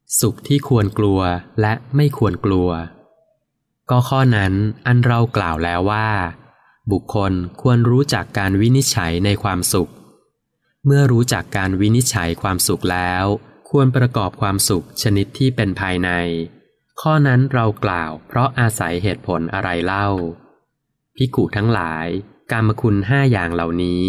สุขที่ควรกลัวและไม่ควรกลัวก็ข้อนั้นอันเรากล่าวแล้วว่าบุคคลควรรู้จักการวินิจฉัยในความสุขเมื่อรู้จักการวินิจฉัยความสุขแล้วควรประกอบความสุขชนิดที่เป็นภายในข้อนั้นเรากล่าวเพราะอาศัยเหตุผลอะไรเล่าภิกขุทั้งหลายกามคุณ5อย่างเหล่านี้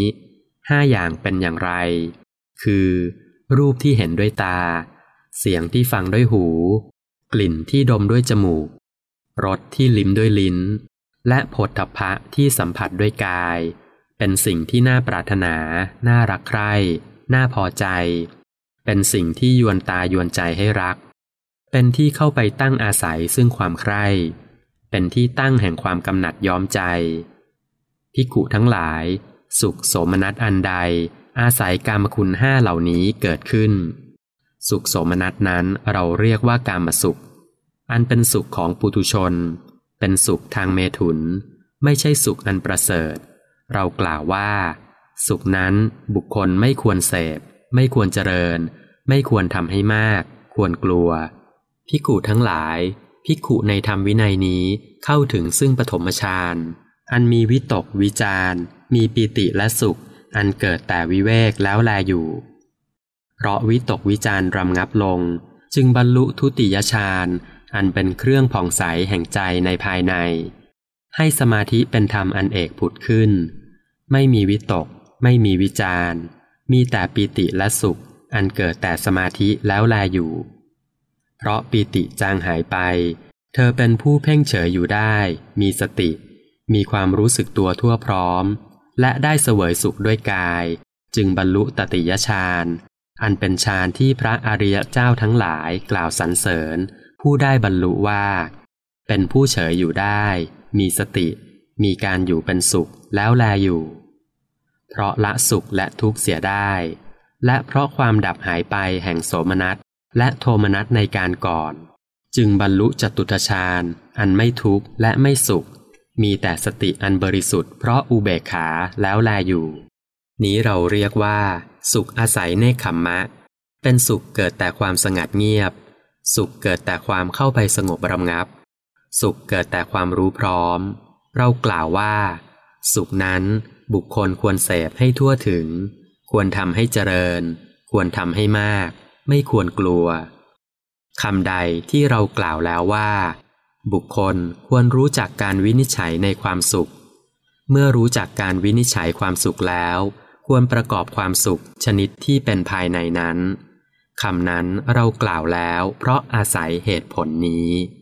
5อย่างเป็นอย่างไรคือรูปที่เห็นด้วยตาเสียงที่ฟังด้วยหูกลิ่นที่ดมด้วยจมูกรสที่ลิ้มด้วยลิ้นและโผฏฐัพพะที่สัมผัสด้วยกายเป็นสิ่งที่น่าปรารถนาน่ารักใคร่น่าพอใจเป็นสิ่งที่ยวนตายวนใจให้รักเป็นที่เข้าไปตั้งอาศัยซึ่งความใคร่เป็นที่ตั้งแห่งความกำหนัดย้อมใจภิกขุทั้งหลายสุขโสมนัสอันใดอาศัยกามคุณ5เหล่านี้เกิดขึ้นสุขโสมนัสนั้นเราเรียกว่ากามสุขอันเป็นสุขของปุถุชนเป็นสุขทางเมถุนไม่ใช่สุขอันประเสริฐเรากล่าวว่าสุขนั้นบุคคลไม่ควรเสพไม่ควรเจริญไม่ควรทำให้มากควรกลัวภิกขุทั้งหลายภิกขุในธรรมวินัยนี้เข้าถึงซึ่งปฐมฌานอันมีวิตกวิจารมีปีติและสุขอันเกิดแต่วิเวกแล้วแลอยู่เพราะวิตกวิจารรำงับลงจึงบรรลุทุติยฌานอันเป็นเครื่องผ่องใสแห่งใจในภายในให้สมาธิเป็นธรรมอันเอกผุดขึ้นไม่มีวิตกไม่มีวิจารมีแต่ปีติและสุขอันเกิดแต่สมาธิแล้วแลอยู่เพราะปีติจางหายไปเธอเป็นผู้เพ่งเฉยอยู่ได้มีสติมีความรู้สึกตัวทั่วพร้อมและได้เสวยสุขด้วยกายจึงบรรลุตติยฌานอันเป็นฌานที่พระอริยเจ้าทั้งหลายกล่าวสรรเสริญผู้ได้บรรลุว่าเป็นผู้เฉยอยู่ได้มีสติมีการอยู่เป็นสุขแล้วแลอยู่เพราะละสุขและทุกข์เสียได้และเพราะความดับหายไปแห่งโสมนัสและโทมนัสในการก่อนจึงบรรลุจตุตฌานอันไม่ทุกข์และไม่สุขมีแต่สติอันบริสุทธิ์เพราะอุเบกขาแล้วแลอยู่นี้เราเรียกว่าสุขอาศัยเนกขัมมะเป็นสุขเกิดแต่ความสงัดเงียบสุขเกิดแต่ความเข้าไปสงบระงับสุขเกิดแต่ความรู้พร้อมเรากล่าวว่าสุขนั้นบุคคลควรเสพให้ทั่วถึงควรทำให้เจริญควรทำให้มากไม่ควรกลัวคำใดที่เรากล่าวแล้วว่าบุคคลควรรู้จักการวินิจฉัยในความสุขเมื่อรู้จักการวินิจฉัยความสุขแล้วควรประกอบความสุขชนิดที่เป็นภายในนั้นคำนั้นเรากล่าวแล้วเพราะอาศัยเหตุผลนี้